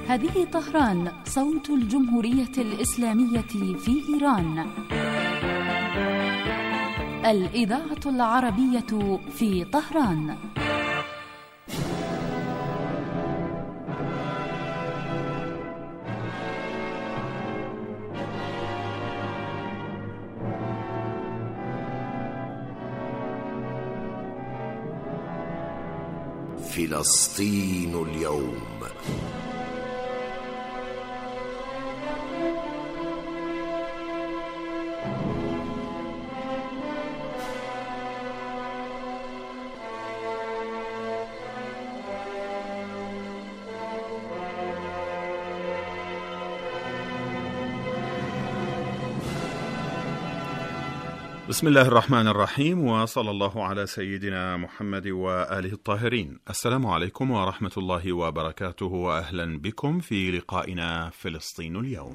هذه طهران، صوت الجمهورية الإسلامية في إيران. الإذاعة العربية في طهران. فلسطين اليوم. بسم الله الرحمن الرحيم، وصلى الله على سيدنا محمد وآله الطاهرين. السلام عليكم ورحمة الله وبركاته، وأهلا بكم في لقائنا فلسطين اليوم.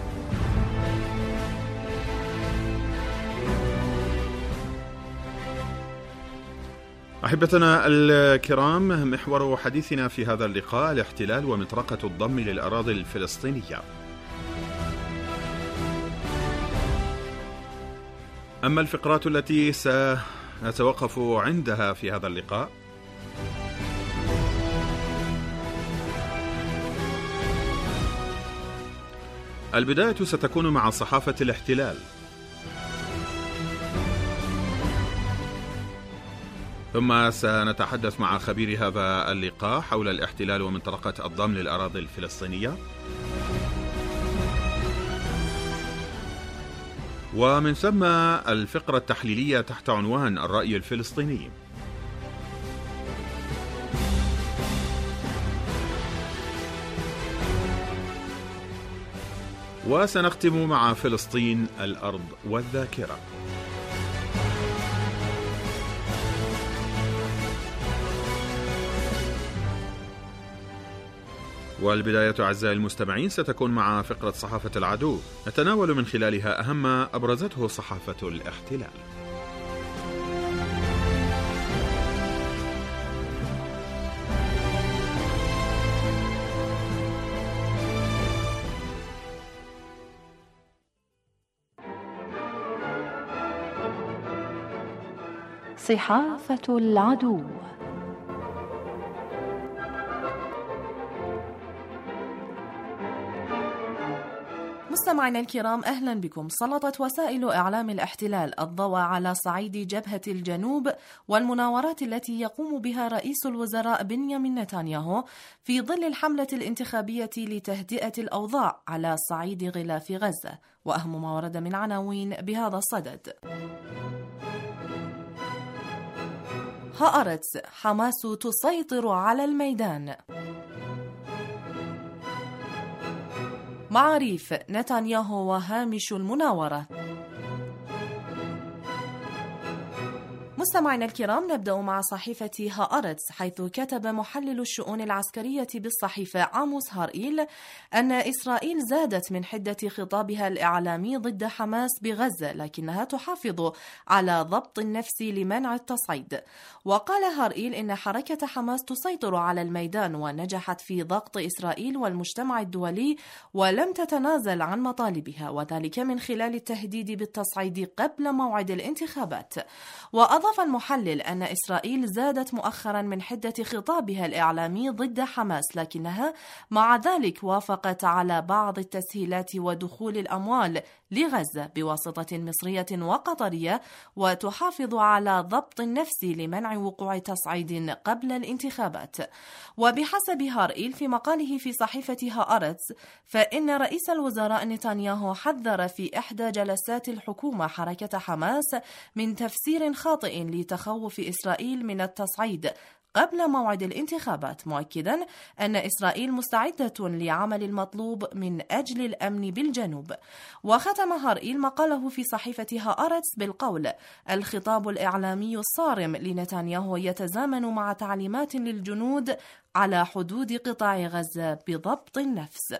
أحبتنا الكرام، محور حديثنا في هذا اللقاء الاحتلال ومطرقة الضم للأراضي الفلسطينية. أما الفقرات التي سنتوقف عندها في هذا اللقاء: البداية ستكون مع صحافة الاحتلال، ثم سنتحدث مع خبير هذا اللقاء حول الاحتلال ومنطقة الضم للأراضي الفلسطينية، ومن ثم الفقرة التحليلية تحت عنوان الرأي الفلسطيني. وسنختم مع فلسطين الأرض والذاكرة. والبداية أعزائي المستمعين ستكون مع فقرة صحافة العدو، نتناول من خلالها أهم ما أبرزته صحافة الاحتلال. صحافة العدو. مستمعينا الكرام، أهلا بكم. سلطت وسائل إعلام الاحتلال الضوء على صعيد جبهة الجنوب والمناورات التي يقوم بها رئيس الوزراء بنيامين نتنياهو في ظل الحملة الانتخابية لتهدئة الأوضاع على صعيد غلاف غزة، وأهم ما ورد من عناوين بهذا الصدد: هآرتس: حماس تسيطر على الميدان. معاريف: نتنياهو وهامش المناورة. مستمعينا الكرام، نبدأ مع صحيفة هآرتس، حيث كتب محلل الشؤون العسكرية بالصحيفة عاموس هارئيل أن إسرائيل زادت من حدة خطابها الإعلامي ضد حماس بغزة، لكنها تحافظ على ضبط النفس لمنع التصعيد. وقال هارئيل إن حركة حماس تسيطر على الميدان ونجحت في ضغط إسرائيل والمجتمع الدولي ولم تتنازل عن مطالبها، وذلك من خلال التهديد بالتصعيد قبل موعد الانتخابات. وأضاف المحلل أن إسرائيل زادت مؤخرا من حدة خطابها الإعلامي ضد حماس، لكنها مع ذلك وافقت على بعض التسهيلات ودخول الأموال لغزة بواسطة مصرية وقطرية، وتحافظ على ضبط النفس لمنع وقوع تصعيد قبل الانتخابات. وبحسب هارئيل في مقاله في صحيفة هآرتس، فإن رئيس الوزراء نتنياهو حذر في إحدى جلسات الحكومة حركة حماس من تفسير خاطئ لتخوف إسرائيل من التصعيد قبل موعد الانتخابات، مؤكدا أن إسرائيل مستعدة لعمل المطلوب من أجل الأمن بالجنوب. وختم هارئيل مقاله في صحيفة هآرتس بالقول: الخطاب الإعلامي الصارم لنتنياهو يتزامن مع تعليمات للجنود على حدود قطاع غزة بضبط النفس.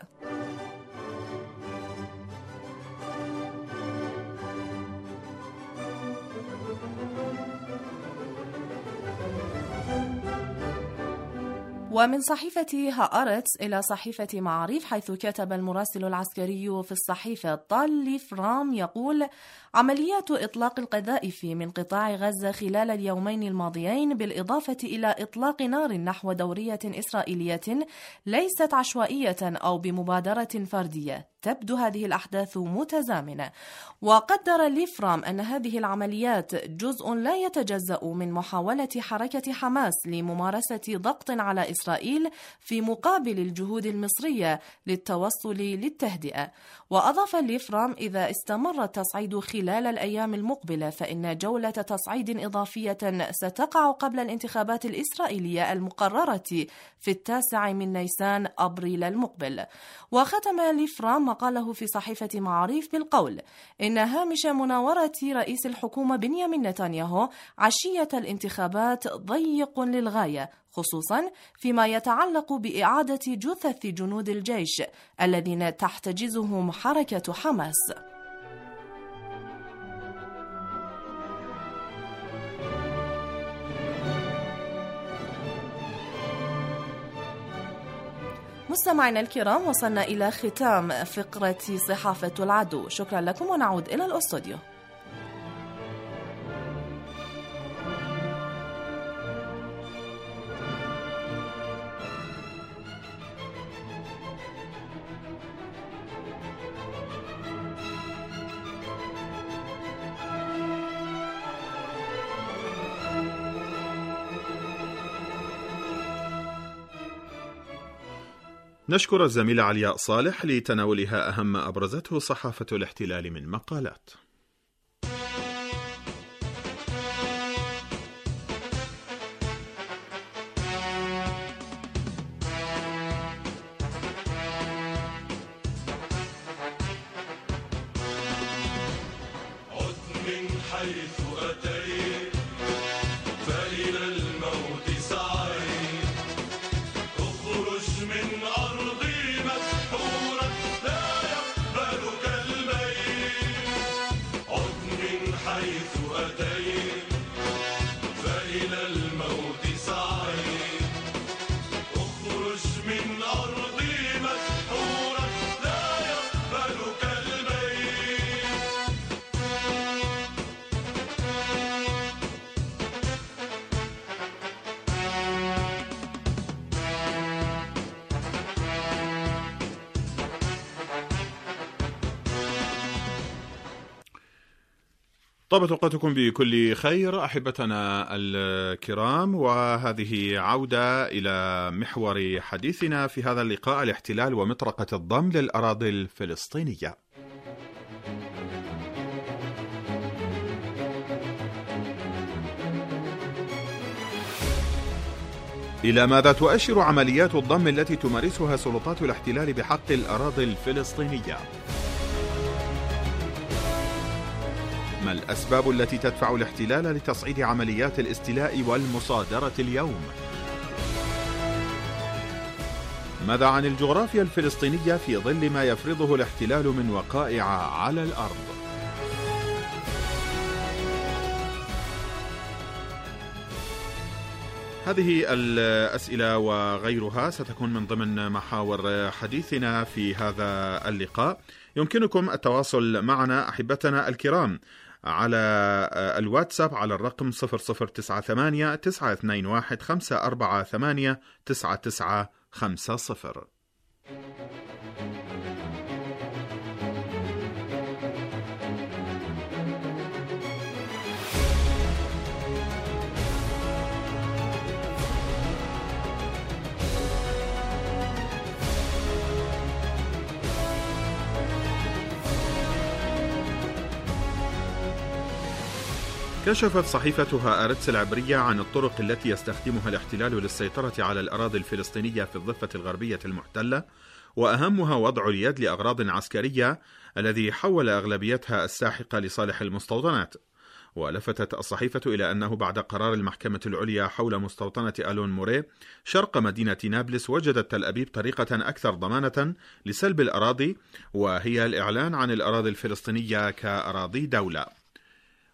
ومن صحيفة هآرتس إلى صحيفة معاريف، حيث كتب المراسل العسكري في الصحيفة طال ليفرام يقول: عمليات إطلاق القذائف من قطاع غزة خلال اليومين الماضيين، بالإضافة إلى إطلاق نار نحو دورية إسرائيلية، ليست عشوائية أو بمبادرة فردية. تبدو هذه الأحداث متزامنة. وقدر ليفرام أن هذه العمليات جزء لا يتجزأ من محاولة حركة حماس لممارسة ضغط على إسرائيل في مقابل الجهود المصرية للتوصل للتهدئة. وأضاف ليفرام: إذا استمر التصعيد خلال الأيام المقبلة، فإن جولة تصعيد إضافية ستقع قبل الانتخابات الإسرائيلية المقررة في 9 نيسان أبريل المقبل. وختم ليفرام مقاله في صحيفة معاريف بالقول: إن هامش مناورة رئيس الحكومة بنيامين نتنياهو عشية الانتخابات ضيق للغاية، خصوصا فيما يتعلق بإعادة جثث جنود الجيش الذين تحتجزهم حركة حماس. مستمعينا الكرام، وصلنا إلى ختام فقرة صحافة العدو. شكرا لكم، ونعود إلى الأستوديو. نشكر الزميلة علياء صالح لتناولها أهم ما أبرزته صحافة الاحتلال من مقالات. طابت أوقاتكم بكل خير أحبتنا الكرام، وهذه عودة إلى محور حديثنا في هذا اللقاء: الاحتلال ومطرقة الضم للأراضي الفلسطينية. إلى ماذا تؤشر عمليات الضم التي تمارسها سلطات الاحتلال بحق الأراضي الفلسطينية؟ ما الأسباب التي تدفع الاحتلال لتصعيد عمليات الاستيلاء والمصادرة اليوم؟ ماذا عن الجغرافيا الفلسطينية في ظل ما يفرضه الاحتلال من وقائع على الأرض؟ هذه الأسئلة وغيرها ستكون من ضمن محاور حديثنا في هذا اللقاء. يمكنكم التواصل معنا أحبتنا الكرام على الواتساب على الرقم 0098 921 548 9950. كشفت صحيفة هآرتس العبرية عن الطرق التي يستخدمها الاحتلال للسيطرة على الأراضي الفلسطينية في الضفة الغربية المحتلة، وأهمها وضع اليد لأغراض عسكرية الذي حول أغلبيتها الساحقة لصالح المستوطنات. ولفتت الصحيفة إلى أنه بعد قرار المحكمة العليا حول مستوطنة ألون موري شرق مدينة نابلس، وجدت تل أبيب طريقة أكثر ضمانة لسلب الأراضي، وهي الإعلان عن الأراضي الفلسطينية كأراضي دولة.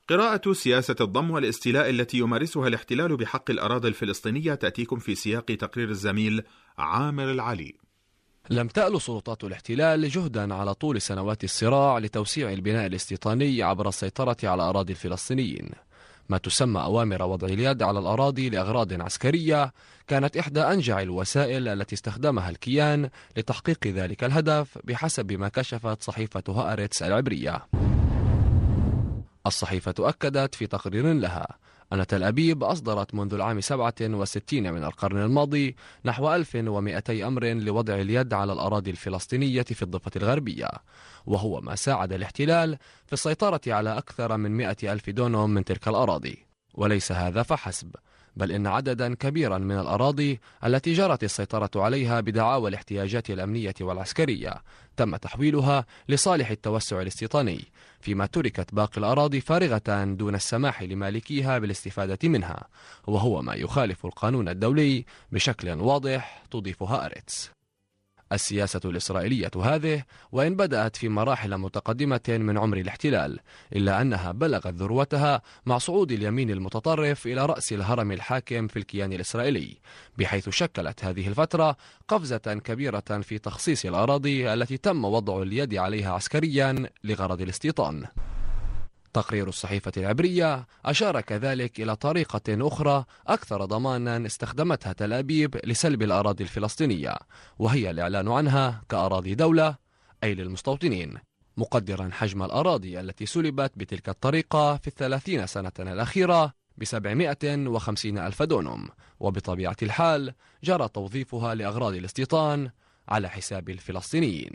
قراءة سياسة الضم والاستيلاء التي يمارسها الاحتلال بحق الأراضي الفلسطينية تأتيكم في سياق تقرير الزميل عامر العلي. لم تأل سلطات الاحتلال جهدا على طول سنوات الصراع لتوسيع البناء الاستيطاني عبر السيطرة على أراضي الفلسطينيين. ما تسمى أوامر وضع اليد على الأراضي لأغراض عسكرية كانت إحدى أنجع الوسائل التي استخدمها الكيان لتحقيق ذلك الهدف، بحسب ما كشفت صحيفة هآرتس العبرية. الصحيفة أكدت في تقرير لها أن تل أبيب أصدرت منذ العام 67 من القرن الماضي نحو 1200 أمر لوضع اليد على الأراضي الفلسطينية في الضفة الغربية، وهو ما ساعد الاحتلال في السيطرة على أكثر من 100,000 دونم من تلك الأراضي. وليس هذا فحسب، بل إن عددا كبيرا من الأراضي التي جرت السيطرة عليها بدعاوى الاحتياجات الأمنية والعسكرية تم تحويلها لصالح التوسع الاستيطاني، فيما تركت باقي الأراضي فارغة دون السماح لمالكيها بالاستفادة منها، وهو ما يخالف القانون الدولي بشكل واضح، تضيف هآرتس. السياسة الإسرائيلية هذه وإن بدأت في مراحل متقدمة من عمر الاحتلال، إلا أنها بلغت ذروتها مع صعود اليمين المتطرف إلى رأس الهرم الحاكم في الكيان الإسرائيلي، بحيث شكلت هذه الفترة قفزة كبيرة في تخصيص الأراضي التي تم وضع اليد عليها عسكريا لغرض الاستيطان. تقرير الصحيفة العبرية أشار كذلك إلى طريقة أخرى أكثر ضمانا استخدمتها تل أبيب لسلب الأراضي الفلسطينية، وهي الإعلان عنها كأراضي دولة، أي للمستوطنين، مقدرا حجم الأراضي التي سلبت بتلك الطريقة في 30 سنة الأخيرة ب750,000 دونم، وبطبيعة الحال جرى توظيفها لأغراض الاستيطان على حساب الفلسطينيين.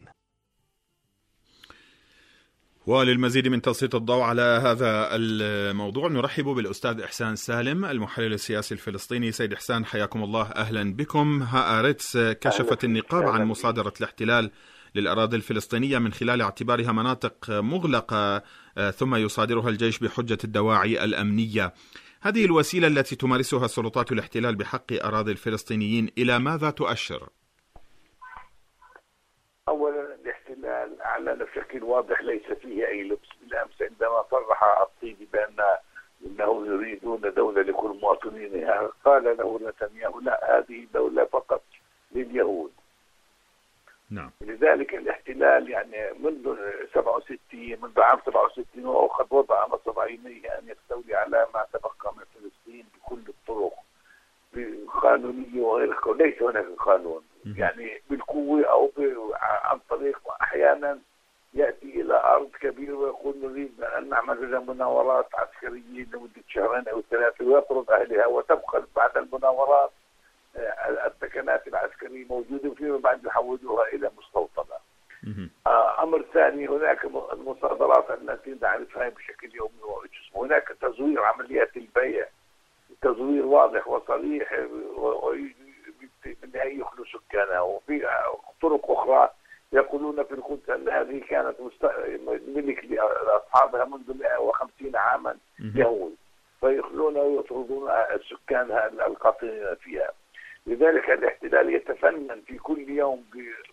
وللمزيد من تسليط الضوء على هذا الموضوع نرحب بالأستاذ إحسان سالم المحلل السياسي الفلسطيني. سيد إحسان حياكم الله، أهلا بكم. هآرتس كشفت النقاب عن مصادرة الاحتلال للأراضي الفلسطينية من خلال اعتبارها مناطق مغلقة ثم يصادرها الجيش بحجة الدواعي الأمنية. هذه الوسيلة التي تمارسها سلطات الاحتلال بحق أراضي الفلسطينيين إلى ماذا تؤشر؟ أولا الاحتلال أعلن بشكل واضح ليس فيه أي لبس. بالأمس عندما صرح الطيبي بأنه يريدون دولة لكل مواطنينها، قال له نتنياهو لا، هذه دولة فقط لليهود. نعم. لذلك الاحتلال يعني منذ عام 67 وهو قد وضع نصب عينيه أن يستولي على ما تبقى من فلسطين بكل الطرق، بقانونية وغير قانونية. ليس هناك قانون، يعني بالقوة أو عن طريق أحيانا يأتي إلى أرض كبيرة ويقول نريد أن نعمل لها مناورات عسكرية لمدة 2 أو 3 ويطرد أهلها، وتبقى بعد المناورات السكنات العسكرية موجودة فيما بعد يحولوها إلى مستوطنة. أمر ثاني، هناك المصادرات التي نعرفها بشكل يومي، هناك تزوير عمليات البيع، تزوير واضح وصريح بالنهاية يخلو سكانها. وفي طرق أخرى يقولون في القدس أن هذه كانت ملك لأصحابها منذ 150 عاما يهود، فيخلون ويطردون سكانها القاطنين فيها. لذلك الاحتلال يتفنن في كل يوم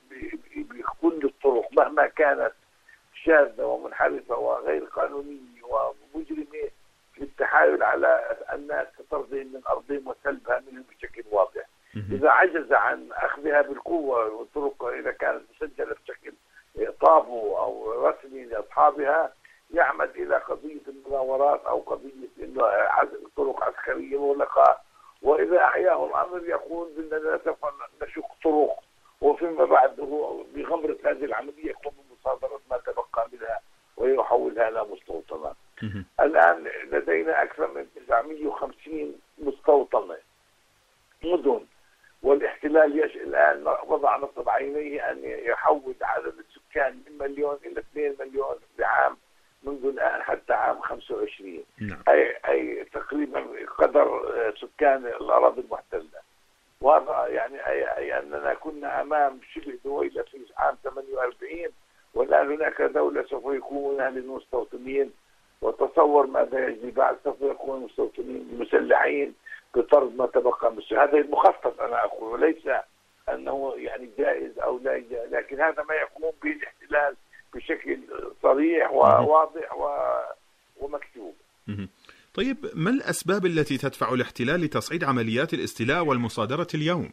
بكل الطرق مهما كانت شاذة ومنحرفة وغير قانونية ومجرمة في التحايل على الناس كطردهم من أرضهم وسلبها منهم بشكل واضح. إذا عجز عن أخذها بالقوة والطرق إذا كانت مسجلة بشكل طابو أو رسمي لأصحابها، يعمد إلى قضية المناورات أو قضية إنه طرق عسكرية مغلقة، وإذا أحياه الأمر يقول بأننا سوف نشق طرق، وفيما بعد بغمرة هذه العملية يقوم بمصادرة ما تبقى منها ويحولها إلى مستوطنة. الآن لدينا أكثر من 950 مستوطنة مدن، والاحتلال الآن وضع نصب عينيه أن يحول عدد السكان من 1,000,000 إلى 2 مليون بعام منذ الآن حتى عام 25. نعم. أي تقريبا قدر سكان الأراضي المحتلة. وهذا يعني أي أننا كنا أمام شبه دويلة في عام 48، والآن هناك دولة سوف يكونون للمستوطنين، وتصور ماذا يجري بعد. سوف يكون المستوطنين مسلحين بطرد ما تبقى من هذا المخطط. أنا أقول وليس أنه يعني جائز أو لا جائز، لكن هذا ما يقوم به الاحتلال بشكل صريح وواضح ومكتوب. طيب ما الأسباب التي تدفع الاحتلال لتصعيد عمليات الاستيلاء والمصادرة اليوم؟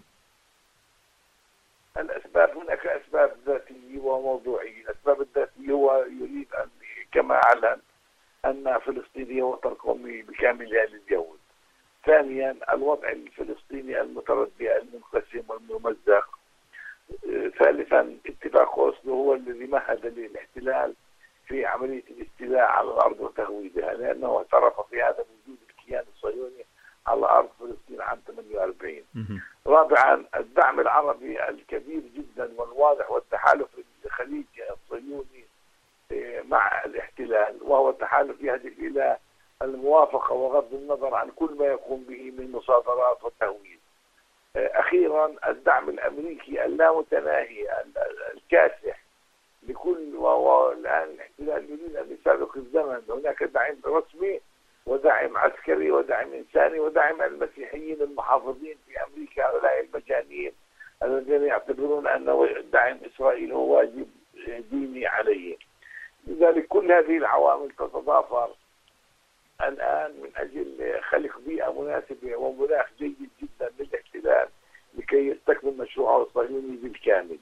الأسباب هناك أسباب ذاتية وموضوعية. الأسباب الذاتية هو يريد أن كما أعلن أن فلسطين هو وطن قومي بكاملها لليهود. ثانيا الوضع الفلسطيني المتردي المنقسم والممزق. ثالثا اتفاق أوسلو هو الذي مهد للاحتلال في عملية الاستيلاء على الأرض وتهويدها، لأنه اعترف في هذا وجود الكيان الصهيوني على أرض فلسطين عام 48. رابعا الدعم العربي الكبير جدا والواضح والتحالف الخليجي الصهيوني مع الاحتلال، وهو التحالف يهدف إلى الموافقة وغض النظر عن كل ما يقوم به من مصادرات وتهويد. أخيرا الدعم الأمريكي اللامتناهي الكاسح لكل، وهو الآن الاحتلال يريد أن يسابق الزمن. هناك دعم رسمي ودعم عسكري ودعم إنساني ودعم المسيحيين المحافظين في أمريكا، هؤلاء المجانين الذين يعتبرون أن دعم إسرائيل هو واجب ديني عليه. لذلك كل هذه العوامل تتضافر الآن من أجل خلق بيئة مناسبة ومناخ جيد جدا للاحتلال لكي يستكمل مشروعه الصهيوني بالكامل.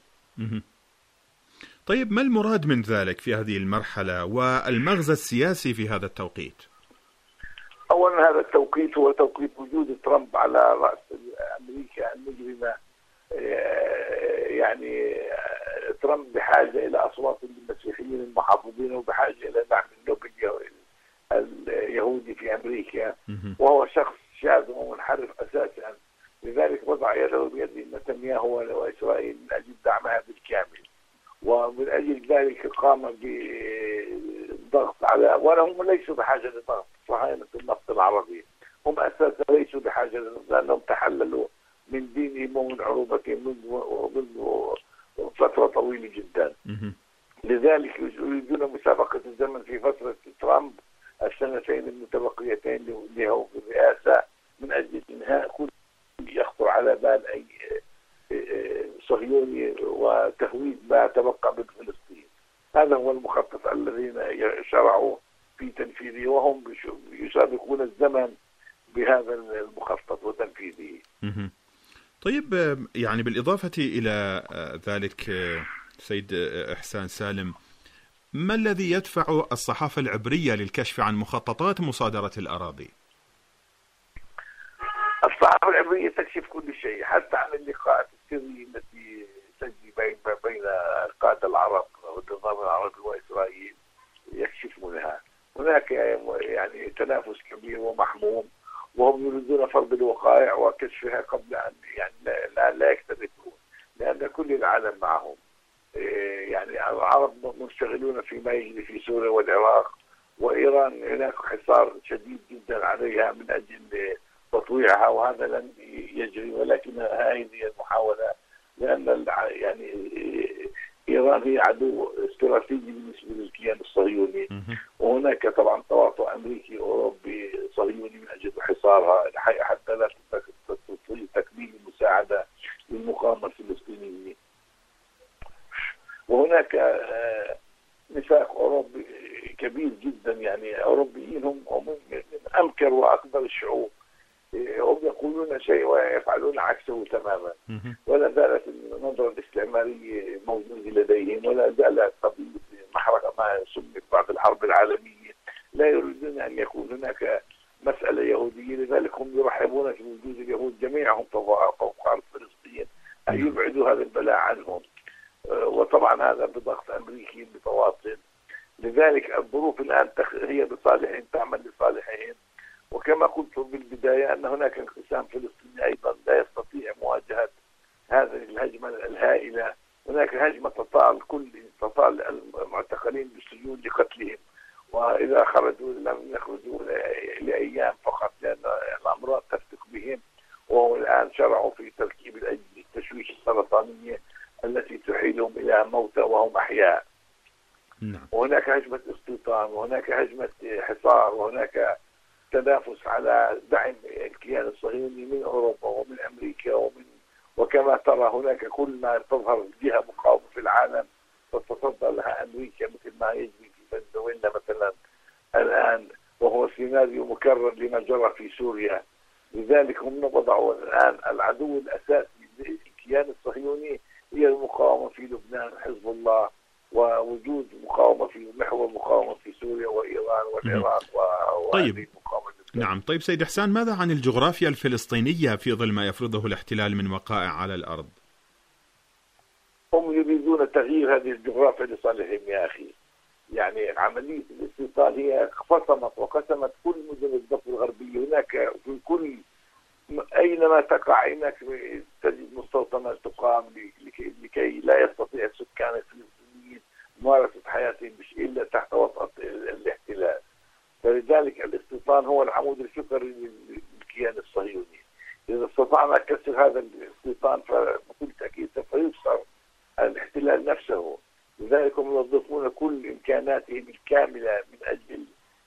طيب ما المراد من ذلك في هذه المرحلة والمغزى السياسي في هذا التوقيت؟ أولا هذا التوقيت هو توقيت وجود ترامب على رأس أمريكا المجرمة. يعني ترامب بحاجة إلى أصوات المسيحيين المحافظين وبحاجة إلى دعم اللوبي اليهودي في أمريكا، وهو شخص شاذ ومنحرف أساسا. لذلك وضع يده بيد نتنياهو وإسرائيل من أجل دعمها بالكامل، ومن أجل ذلك قام بالضغط على، وهم ليسوا بحاجة لضغط صهاينة النفط العربي، هم أساسا ليسوا بحاجة لضغط لأنهم تحللوا من دينهم ومن عروبتهم منذ فترة طويلة جدا. لذلك يريدون مسابقة الزمن في فترة ترامب السنتين المتبقيتين له في الرئاسة من أجل إنهاء كل يخطر على بال أي صهيوني وتهويد ما تبقى من فلسطين. هذا هو المخطط الذين شرعوا في تنفيذه، وهم يسابقون الزمن بهذا المخطط وتنفيذه. طيب يعني بالإضافة إلى ذلك سيد إحسان سالم، ما الذي يدفع الصحافة العبرية للكشف عن مخططات مصادرة الأراضي؟ الصحافة العبرية تكشف كل شيء، حتى عن اللقاءات السرية التي تجري بين القادة العرب والنظام العربي وإسرائيل يكشفونها. هناك يعني تنافس كبير ومحموم، وهم يريدون فرض الوقائع وكشفها قبل أن يعني لا يكترثون، لأن كل العالم معهم. يعني العرب منشغلون فيما يجري في سوريا والعراق وإيران، هناك حصار شديد جدا عليها من أجل تطويعها، وهذا لن يجري، ولكن هذه المحاولة، لأن يعني إيران هي عدو استراتيجي بالنسبة للكيان الصهيوني، وهناك طبعا تواطؤ أمريكي أوروبي صهيوني من أجل حصارها حتى لا تستطيع تكميل المساعدة للمقاومة الفلسطينية. وهناك نفاق أوروبي كبير جدا، يعني أوروبيين هم من أمكر وأكبر الشعوب، هم يقولون شيء ويفعلون عكسه تماما. ولا زالت النظرة الاستعمارية موجودة لديهم، ولا زالت قضية محرقة ما سميت بعد الحرب العالمية. لا يريدون أن يكون هناك مسألة يهودية، لذلك هم يرحبون في وجود اليهود جميعهم فوق أرض فلسطين، أن يبعدوا هذا البلاء عنهم. وطبعا هذا بضغط أمريكي متواصل. لذلك الظروف الآن هي بصالحهم، تعمل لصالحهم. وكما قلت بالبداية أن هناك انقسام فلسطيني أيضا لا يستطيع مواجهة هذه الهجمة الهائلة. هناك هجمة تطال المعتقلين بالسجون لقتلهم، وإذا خرجوا لم يخرجوا لأيام فقط، لأن الأمراض تفتك بهم. وهو الآن شرعوا في تركيب التشويش السرطانية التي تحيلهم إلى موتى وهم أحياء. وهناك هجمة استيطان، وهناك هجمة حصار، وهناك تنافس على دعم الكيان الصهيوني من أوروبا ومن أمريكا وكما ترى هناك كل ما تظهر جهة مقاومة في العالم تتصدى لها أمريكا، مثل ما يجري في فنزويلا مثلا الآن. وهو سيناريو مكرر لما جرى في سوريا. لذلك هم وضعوا الآن العدو الأساسي للكيان الصهيوني هي المقاومة في لبنان، حزب الله، ووجود مقاومة في محور مقاومة في سوريا وإيران والعراق طيب. المقاومة. نعم. طيب سيد إحسان، ماذا عن الجغرافيا الفلسطينية في ظل ما يفرضه الاحتلال من وقائع على الأرض؟ هم يريدون تغيير هذه الجغرافيا لصالحهم يا أخي. يعني عملية الاستيطان هي فصمت وقسمت كل مدن الضفة الغربية. هناك في كل أينما تقع هناك تجد مستوطنات تقام لكي لا يستطيع السكان الفلسطينيين ممارسة حياتهم إلا تحت وطأة الاحتلال. فلذلك الاستيطان هو العمود الفقري للكيان الصهيوني. إذا استطعنا كسر هذا الاستيطان فبكل تأكيد سوف يكسر الاحتلال نفسه. لذلك هم يوظفون كل إمكاناتهم الكاملة من أجل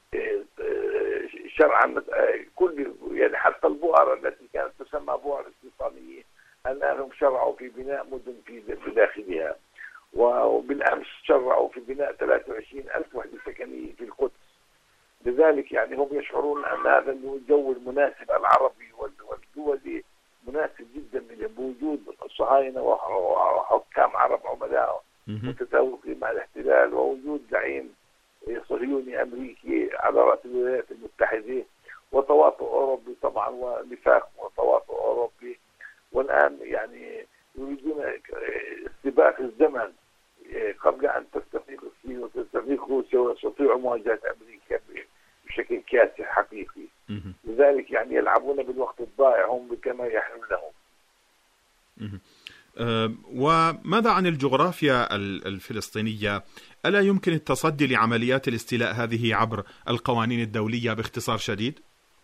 شرعا كل، يعني حتى البؤر التي كانت تسمى بؤر استيطانية الآن هم شرعوا في بناء مدن في داخلها. وبالأمس شرعوا في بناء 23,000 وحدة سكنية في القدس. لذلك يعني هم يشعرون أن هذا الجو المناسب العربي والدولي مناسب جدا لهم، بوجود الصهاينة وحكام عرب عملاء متساوقين مع الاحتلال، ووجود زعيم صهيوني أمريكي على رأس الولايات المتحدة، وتواطؤ أوروبي طبعا، ونفاق وتواطؤ أوروبي. والآن يعني يريدون استباق الزمن قبل أن تستفيق الصين وتستفيق روسيا ويستطيعوا مواجهة أمريكا بشكل كاسح حقيقي. لذلك يعني يلعبون بالوقت الضائع هم كما يحلم لهم. وماذا عن الجغرافيا الفلسطينية؟ ألا يمكن التصدي لعمليات الاستيلاء هذه عبر القوانين الدولية باختصار شديد؟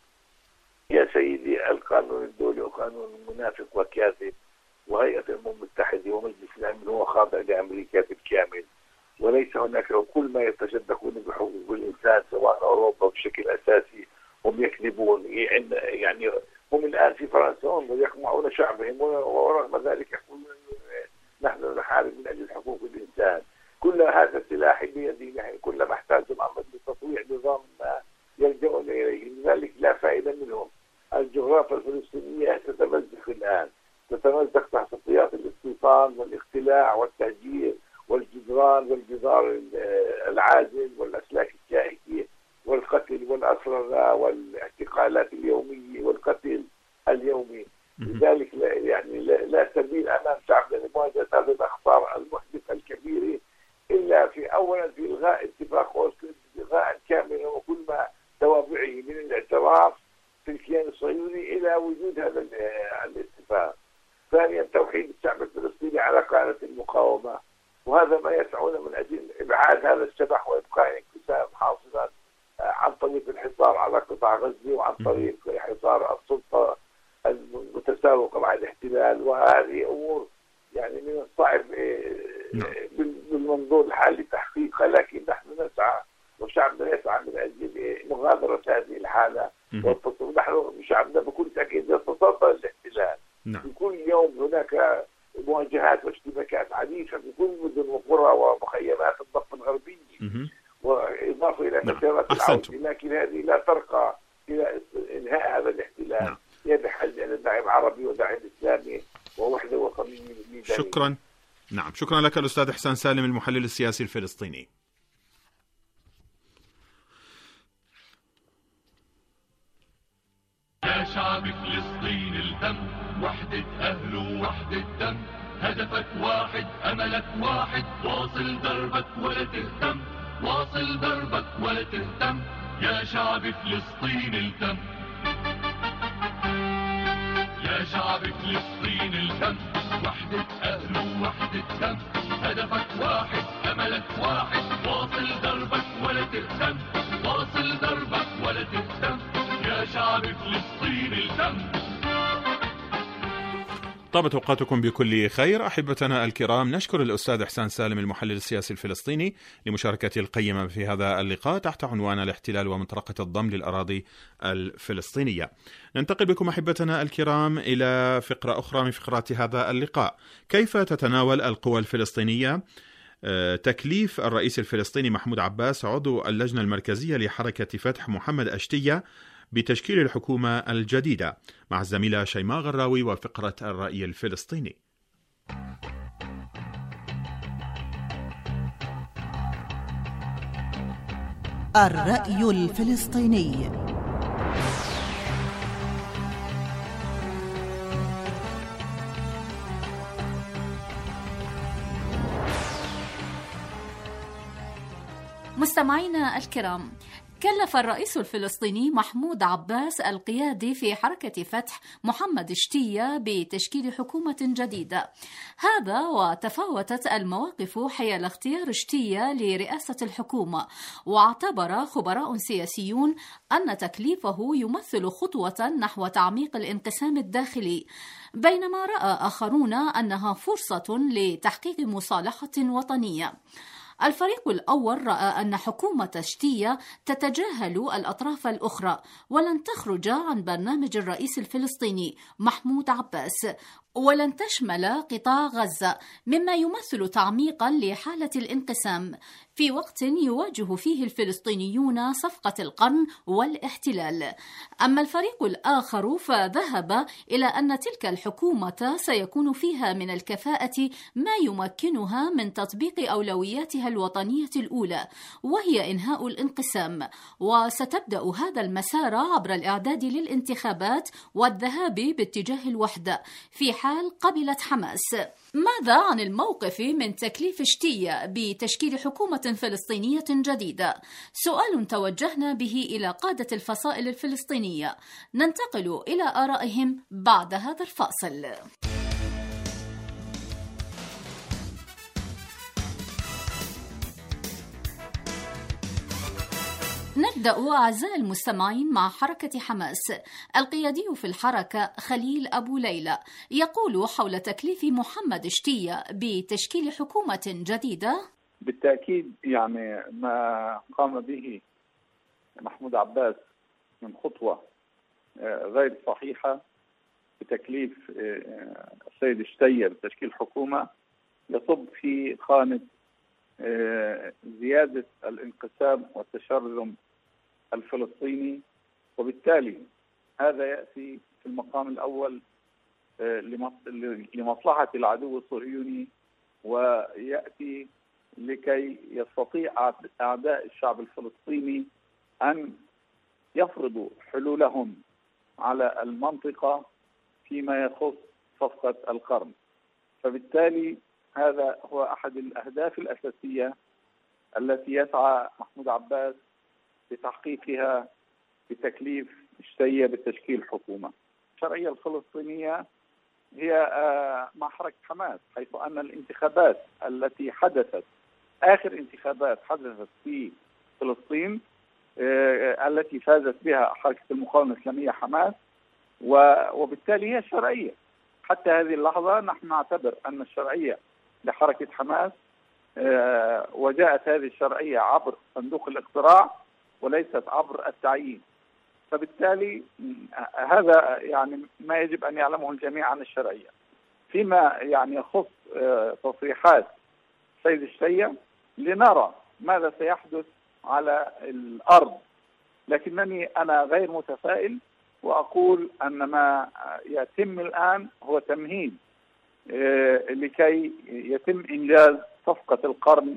يا سيدي، القانون الدولي قانون منافق وكاذب، وهيئة الأمم المتحدة ومجلس الأمن هو خاضع لأمريكا بالكامل، وليس هناك كل ما يتشدقون بحقوق الإنسان سواء أوروبا بشكل أساسي هم يكذبون. يعني هم الآن في فرنسا هم يقمعون شعبهم، ورغم ذلك يقولون نحن نحارب من أجل حقوق الإنسان. كل هذا السلاح بيدهم، كلما احتاجوا الأمر لتطويع نظام ما يلجؤون إليه. لذلك لا فائدة منهم. الجغرافيا الفلسطينية تتمزق الآن، تتمزق تحت سياق الاستيطان والاختلاع والتهجير والجدران والجدار العازل والأسلاك الشائكة والقتل والأسرى والاعتقالات اليومية والقتل اليومي. لذلك لا سبيل أمام شعبنا لمواجهة هذه الأخطار المحدثة الكبيرة إلا في أولا في إلغاء اتفاق إلغاء كامل وكل ما توابعه من الاعتراف في الكيان الصهيوني إلى وجود هذا الاتفاق. ثانيا توحيد الشعب الفلسطيني على قاعدة المقاومة، وهذا ما يسعون من أجل إبعاد هذا الشبح وإبقاء انقسام حاصلا عن طريق الحصار على قطاع غزة وعن طريق حصار السلطة المتساوقة مع الاحتلال. وهذه أمور يعني من الصعب بالمنظور الحالي تحقيقها، لكن نحن نسعى وشعبنا يسعى من أجل مغادرة هذه الحالة. ونحن شعبنا بكل تأكيد يتصدى الاحتلال. كل يوم هناك مواجهات واشتباكات عنيفة في كل مدن وقرى ومخيمات الضفة الغربية، وإضافة إلى مسيرات العودة، لكن هذه لا ترقى إلى إنهاء هذا الاحتلال. يبحث عن دعم عربي ودعم إسلامي ووحدة وطنية ميدانية. شكرا. نعم، شكرا لك الأستاذ إحسان سالم المحلل السياسي الفلسطيني. يا شعب فلسطين الهم، وحدة أهل ووحدة دم، هدفك واحد أملك واحد، واصل دربك ولا تهتم، واصل دربك ولا تهتم، يا شعب فلسطين الهم، يا شعب فلسطين الهم، وحدة أهل ووحدة دم، هدفك واحد أملك واحد، واصل دربك ولا تهتم، واصل دربك ولا تهتم، يا شعب فلسطين الهم. طابت أوقاتكم بكل خير. أحبتنا الكرام، نشكر الأستاذ إحسان سالم المحلل السياسي الفلسطيني لمشاركته القيمة في هذا اللقاء تحت عنوان الاحتلال ومطرقة الضم للأراضي الفلسطينية. ننتقل بكم أحبتنا الكرام إلى فقرة أخرى من فقرات هذا اللقاء. كيف تتناول القوى الفلسطينية تكليف الرئيس الفلسطيني محمود عباس عضو اللجنة المركزية لحركة فتح محمد أشتية بتشكيل الحكومة الجديدة، مع الزميلة شيماء غراوي وفقرة الرأي الفلسطيني. الرأي الفلسطيني. مستمعينا الكرام، كلف الرئيس الفلسطيني محمود عباس القيادي في حركة فتح محمد أشتية بتشكيل حكومة جديدة. هذا وتفاوتت المواقف حيال اختيار أشتية لرئاسة الحكومة، واعتبر خبراء سياسيون أن تكليفه يمثل خطوة نحو تعميق الانقسام الداخلي، بينما رأى آخرون أنها فرصة لتحقيق مصالحة وطنية. الفريق الأول رأى أن حكومة أشتية تتجاهل الأطراف الأخرى ولن تخرج عن برنامج الرئيس الفلسطيني محمود عباس، ولن تشمل قطاع غزة، مما يمثل تعميقا لحالة الانقسام في وقت يواجه فيه الفلسطينيون صفقة القرن والاحتلال. أما الفريق الآخر فذهب إلى أن تلك الحكومة سيكون فيها من الكفاءة ما يمكنها من تطبيق أولوياتها الوطنية الأولى، وهي إنهاء الانقسام، وستبدأ هذا المسار عبر الإعداد للانتخابات والذهاب باتجاه الوحدة في حال قبلت حماس. ماذا عن الموقف من تكليف أشتية بتشكيل حكومة فلسطينية جديدة؟ سؤال توجهنا به إلى قادة الفصائل الفلسطينية. ننتقل إلى آرائهم بعد هذا الفاصل. نبدأ أعزائي المستمعين مع حركة حماس. القيادي في الحركة خليل أبو ليلى يقول حول تكليف محمد أشتية بتشكيل حكومة جديدة: بالتأكيد يعني ما قام به محمود عباس من خطوة غير صحيحة بتكليف السيد أشتية بتشكيل حكومة يصب في خانة زيادة الانقسام والتشرذم الفلسطيني، وبالتالي هذا يأتي في المقام الأول لمصلحة العدو الصهيوني، ويأتي لكي يستطيع أعداء الشعب الفلسطيني أن يفرضوا حلولهم على المنطقة فيما يخص صفقة القرن. فبالتالي هذا هو أحد الأهداف الأساسية التي يسعى محمود عباس لتحقيقها بتكليف أشتية بتشكيل حكومة. الشرعية الفلسطينية هي مع حركة حماس، حيث أن الانتخابات التي حدثت، آخر انتخابات حدثت في فلسطين التي فازت بها حركة المقاومة الإسلامية حماس، وبالتالي هي الشرعية. حتى هذه اللحظة نحن نعتبر أن الشرعية لحركة حماس وجاءت هذه الشرعية عبر صندوق الاقتراع وليست عبر التعيين. فبالتالي هذا يعني ما يجب أن يعلمه الجميع عن الشرعية. فيما يعني يخص تصريحات سيد أشتية لنرى ماذا سيحدث على الأرض، لكنني أنا غير متفائل، وأقول أن ما يتم الآن هو تمهيد لكي يتم إنجاز صفقة القرن،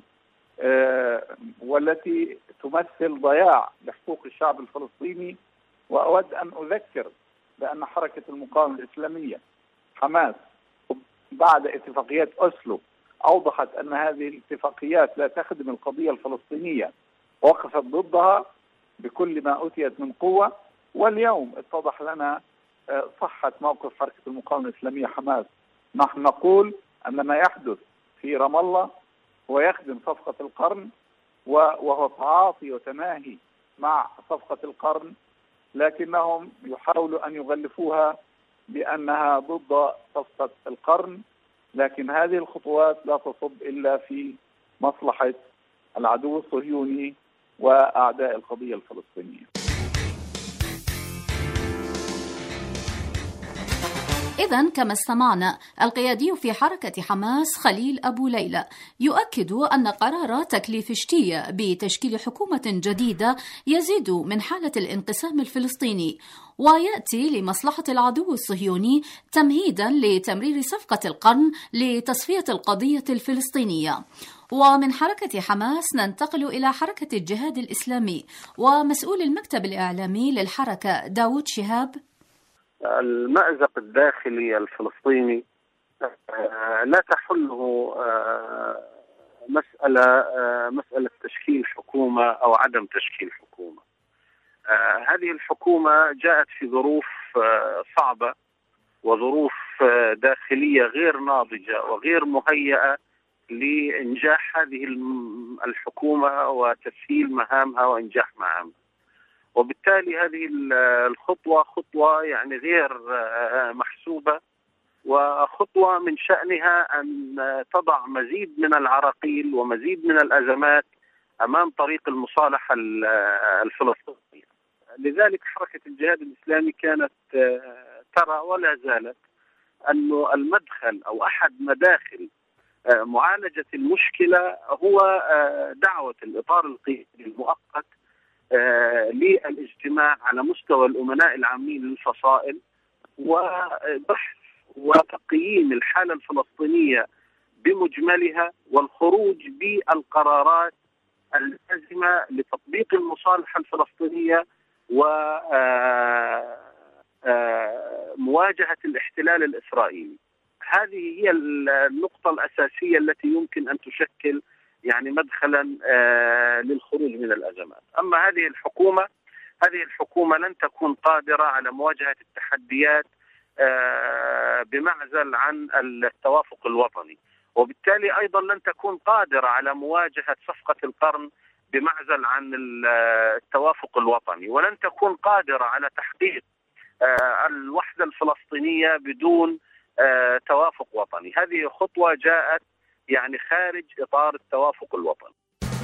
والتي تمثل ضياع لحقوق الشعب الفلسطيني. وأود أن أذكر بأن حركة المقاومة الإسلامية حماس بعد اتفاقيات أوسلو أوضحت أن هذه الاتفاقيات لا تخدم القضية الفلسطينية، وقفت ضدها بكل ما أتيت من قوة. واليوم اتضح لنا صحة موقف حركة المقاومة الإسلامية حماس. نحن نقول أن ما يحدث في رام الله هو يخدم صفقة القرن، وهو تعاطي وتماهي مع صفقة القرن، لكنهم يحاولوا أن يغلفوها بأنها ضد صفقة القرن. لكن هذه الخطوات لا تصب إلا في مصلحة العدو الصهيوني وأعداء القضية الفلسطينية. إذن كما استمعنا، القيادي في حركة حماس خليل أبو ليلى يؤكد أن قرار تكليف شتية بتشكيل حكومة جديدة يزيد من حالة الانقسام الفلسطيني، ويأتي لمصلحة العدو الصهيوني تمهيدا لتمرير صفقة القرن لتصفية القضية الفلسطينية. ومن حركة حماس ننتقل إلى حركة الجهاد الإسلامي، ومسؤول المكتب الإعلامي للحركة داود شهاب: المأزق الداخلي لا تحله مسألة تشكيل حكومة أو عدم تشكيل حكومة. هذه الحكومة جاءت في ظروف صعبة وظروف داخلية غير ناضجة وغير مهيئة لإنجاح هذه الحكومة وتسهيل مهامها وإنجاح مهامها. وبالتالي هذه الخطوة خطوة يعني غير محسوبة، وخطوة من شأنها أن تضع مزيد من العراقيل ومزيد من الأزمات أمام طريق المصالحة الفلسطينية. لذلك حركة الجهاد الإسلامي كانت ترى ولا زالت أن المدخل أو أحد مداخل معالجة المشكلة هو دعوة الإطار القيادي المؤقت للاجتماع على مستوى الأمناء العامين للفصائل وبحث وتقييم الحالة الفلسطينية بمجملها والخروج بالقرارات اللازمة لتطبيق المصالحة الفلسطينية ومواجهة الاحتلال الإسرائيلي. هذه هي النقطة الأساسية التي يمكن أن تشكل يعني مدخلا للخروج من الأزمات. أما هذه الحكومة لن تكون قادرة على مواجهة التحديات بمعزل عن التوافق الوطني، وبالتالي أيضا لن تكون قادرة على مواجهة صفقة القرن بمعزل عن التوافق الوطني، ولن تكون قادرة على تحقيق الوحدة الفلسطينية بدون توافق وطني. هذه خطوة جاءت يعني خارج إطار التوافق الوطني.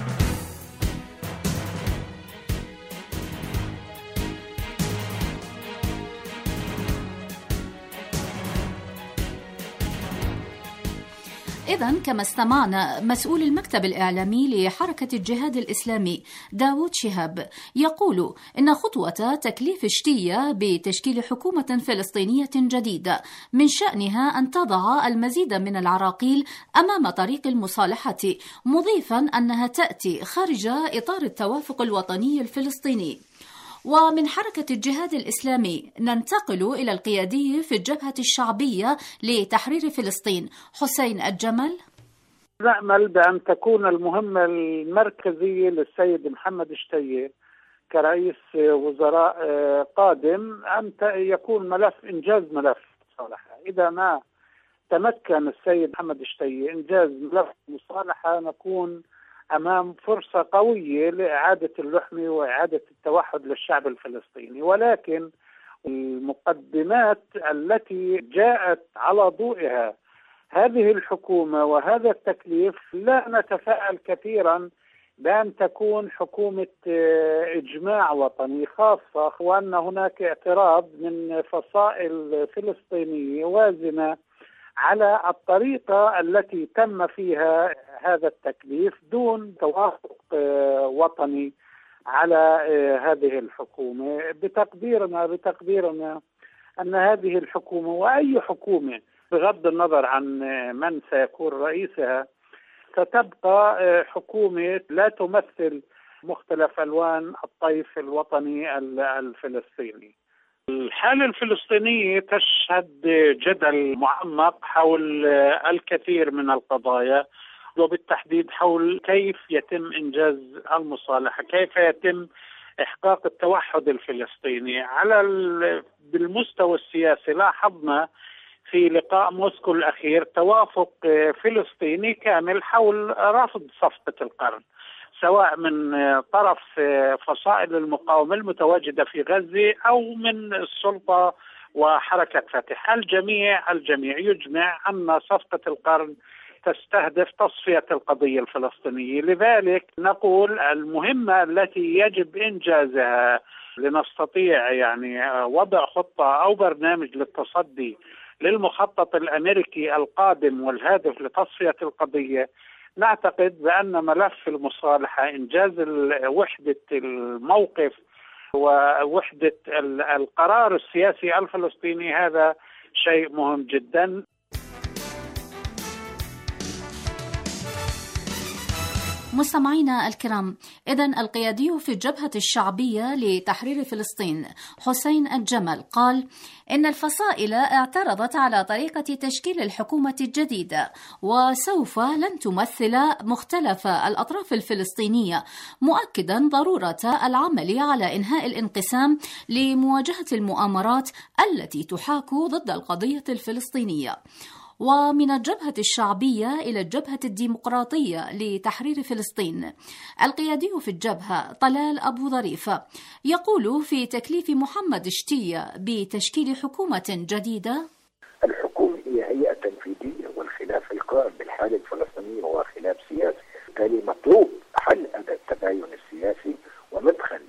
إذن كما استمعنا، مسؤول المكتب الإعلامي لحركة الجهاد الإسلامي داود شهاب يقول إن خطوة تكليف شتية بتشكيل حكومة فلسطينية جديدة من شأنها أن تضع المزيد من العراقيل أمام طريق المصالحة، مضيفا أنها تأتي خارج إطار التوافق الوطني الفلسطيني. ومن حركة الجهاد الإسلامي ننتقل إلى القيادي في الجبهة الشعبية لتحرير فلسطين حسين الجمل. نأمل بأن تكون المهمة المركزية للسيد محمد شتية كرئيس وزراء قادم أن يكون إنجاز ملف المصالحة. إذا ما تمكن السيد محمد شتية إنجاز ملف المصالحة نكون أمام فرصة قوية لإعادة اللحمة وإعادة التوحد للشعب الفلسطيني. ولكن المقدمات التي جاءت على ضوئها هذه الحكومة وهذا التكليف لا نتفائل كثيرا بأن تكون حكومة إجماع وطني خاصة، وأن هناك اعتراض من فصائل فلسطينية وازنة على الطريقة التي تم فيها هذا التكليف دون توافق وطني على هذه الحكومة. بتقديرنا أن هذه الحكومة وأي حكومة بغض النظر عن من سيكون رئيسها ستبقى حكومة لا تمثل مختلف ألوان الطيف الوطني الفلسطيني. الحالة الفلسطينية تشهد جدل معمق حول الكثير من القضايا، وبالتحديد حول كيف يتم إنجاز المصالحة، كيف يتم إحقاق التوحد الفلسطيني. بالمستوى السياسي لاحظنا في لقاء موسكو الأخير توافق فلسطيني كامل حول رفض صفقة القرن، سواء من طرف فصائل المقاومة المتواجدة في غزة أو من السلطة وحركة فتح. الجميع يجمع أن صفقة القرن تستهدف تصفية القضية الفلسطينية. لذلك نقول المهمة التي يجب إنجازها لنستطيع يعني وضع خطة أو برنامج للتصدي للمخطط الأمريكي القادم والهادف لتصفية القضية، نعتقد بأن ملف المصالحة، إنجاز وحدة الموقف ووحدة القرار السياسي الفلسطيني، هذا شيء مهم جدا. مستمعينا الكرام، إذن القيادي في الجبهة الشعبية لتحرير فلسطين حسين الجمل قال إن الفصائل اعترضت على طريقة تشكيل الحكومة الجديدة وسوف لن تمثل مختلف الأطراف الفلسطينية، مؤكدا ضرورة العمل على إنهاء الانقسام لمواجهة المؤامرات التي تحاك ضد القضية الفلسطينية. ومن الجبهة الشعبية إلى الجبهة الديمقراطية لتحرير فلسطين، القيادي في الجبهة طلال أبو ظريف يقول في تكليف محمد شتية بتشكيل حكومة جديدة: الحكومة هي هيئة تنفيذية، والخلاف القائم بالحالة الفلسطينية هو خلاف سياسي، بالتالي مطلوب حل هذا التباين السياسي ومدخل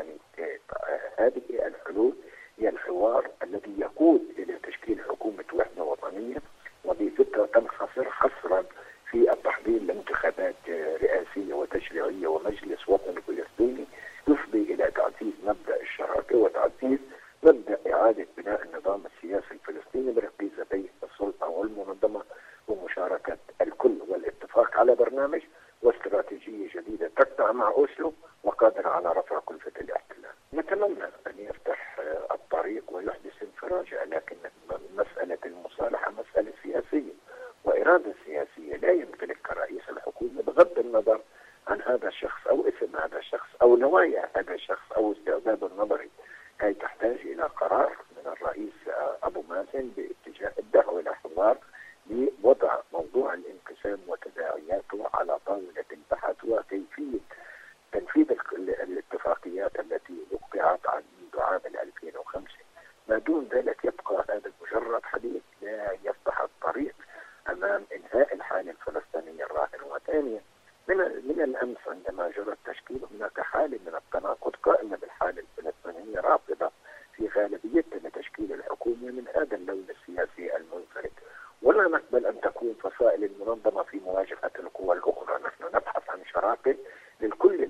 هذه الحلول هي الحوار الذي يقود إلى تشكيل حكومة وحدة وطنية، وبفكرة تنحصر حصرا في التحضير لانتخابات رئاسية وتشريعية ومجلس وطني فلسطيني يفضي إلى تعزيز مبدأ الشراكة وتعزيز مبدأ إعادة بناء النظام السياسي الفلسطيني بركيزتي السلطة والمنظمة ومشاركة الكل، والاتفاق على برنامج واستراتيجية جديدة تقطع مع أوسلو وقادرة على رفع كلفة الاحتلال. نتمنى أن يفتح الطريق ويحدث انفراجة، لكن مسألة المصالحة مسألة سياسية وإرادة سياسية لا يمتلكها رئيس الحكومة بغض النظر عن هذا الشخص أو اسم هذا الشخص أو نوايا هذا الشخص أو استعداده النظري، كي تحتاج إلى قرار من الرئيس أبو مازن باتجاه الدعوة إلى حوار لوضع موضوع الانقسام وتداعياته على طاولة البحث وكيفية تنفيذ الاتفاقيات التي وقعت منذ عام 2005. ما دون ذلك يبقى هذا مجرد حديث لا يفتح الطريق أمام إنهاء الحالة الفلسطينية الراهنة. وثانيا من الأمس عندما جرى التشكيل هناك حالة من التناقض قائمة بالحالة الفلسطينية رافضة في غالبيتها لتشكيل الحكومة من هذا اللون السياسي المنفرد، ولا نقبل أن تكون فصائل المنظمة في مواجهة القوى الأخرى. نحن نبحث عن شراكة للكل.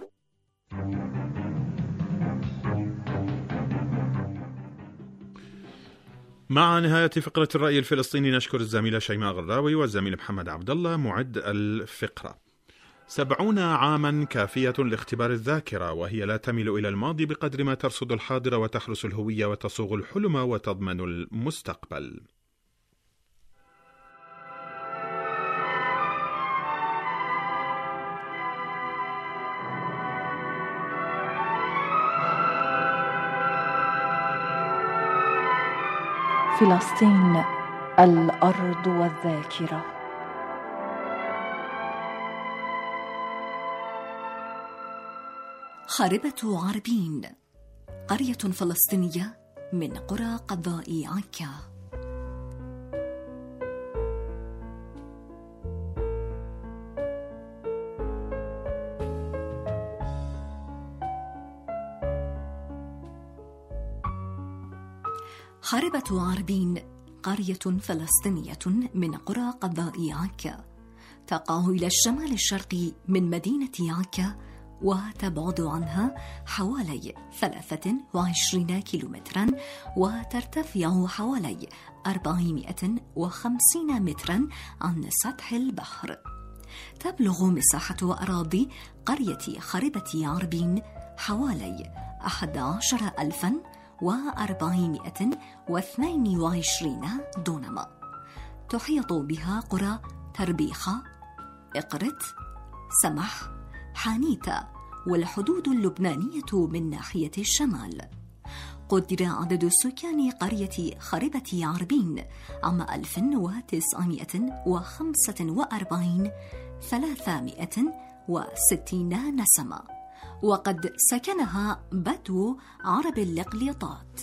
مع نهاية فقرة الرأي الفلسطيني نشكر الزميلة شيماء غراوي والزميل محمد عبد الله معد الفقرة. 70 عاما كافية لاختبار الذاكرة، وهي لا تميل إلى الماضي بقدر ما ترصد الحاضر وتحرس الهوية وتصوغ الحلم وتضمن المستقبل. فلسطين الأرض والذاكرة. خاربة عربين، قرية فلسطينية من قرى قضاء عكا. خاربة عربين قرية فلسطينية من قرى قضاء عكا، تقع إلى الشمال الشرقي من مدينة عكا، وتبعد عنها حوالي 23 كيلومترا، وترتفع حوالي 450 مترا عن سطح البحر. تبلغ مساحة أراضي قرية خاربة عربين حوالي 11,422 دونما. تحيط بها قرى تربيخة، إقرت، سمح، حانيتا، والحدود اللبنانية من ناحية الشمال. قدر عدد سكان قرية خاربة عربين عام 1945 360 نسمة، وقد سكنها بدو عرب الإقليطات.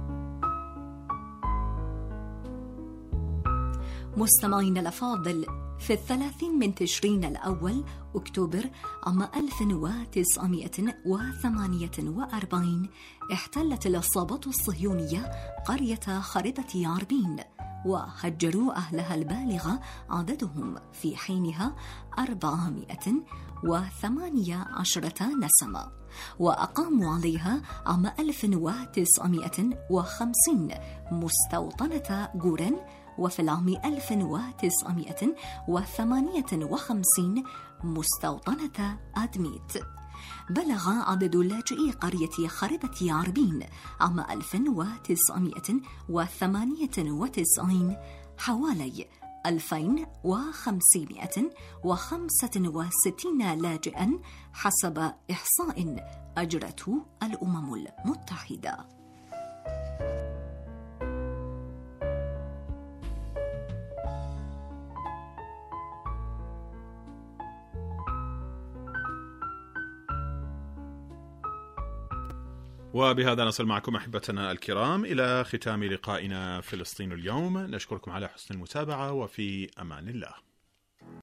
مستمعين الأفاضل، في 30 من تشرين الأول أكتوبر عام 1948 احتلت العصابة الصهيونية قرية خربة يعربين وهجروا أهلها البالغ عددهم في حينها 418 نسمة، وأقاموا عليها عام 1950 مستوطنة جورن، وفي العام 1958 مستوطنة أدميت. بلغ عدد لاجئي قرية خربة يعربين عام 1998 حوالي 2565 لاجئا حسب إحصاء أجرته الأمم المتحدة. وبهذا نصل معكم أحبتنا الكرام إلى ختام لقائنا فلسطين اليوم. نشكركم على حسن المتابعة، وفي أمان الله.